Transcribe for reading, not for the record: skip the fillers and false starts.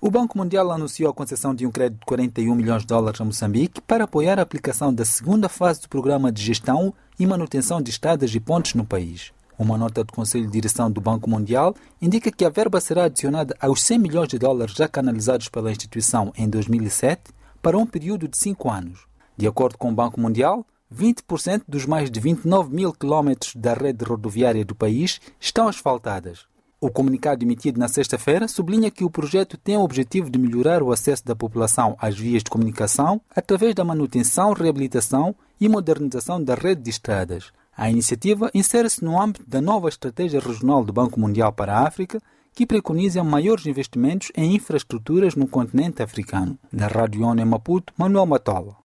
O Banco Mundial anunciou a concessão de um crédito de 41 milhões de dólares a Moçambique para apoiar a aplicação da segunda fase do programa de gestão e manutenção de estradas e pontes no país. Uma nota do Conselho de Direção do Banco Mundial indica que a verba será adicionada aos 100 milhões de dólares já canalizados pela instituição em 2007 para um período de 5 anos. De acordo com o Banco Mundial, 20% dos mais de 29 mil quilómetros da rede rodoviária do país estão asfaltadas. O comunicado emitido na sexta-feira sublinha que o projeto tem o objetivo de melhorar o acesso da população às vias de comunicação através da manutenção, reabilitação e modernização da rede de estradas. A iniciativa insere-se no âmbito da nova Estratégia Regional do Banco Mundial para a África, que preconiza maiores investimentos em infraestruturas no continente africano. Da Rádio ONU em Maputo, Manuel Matola.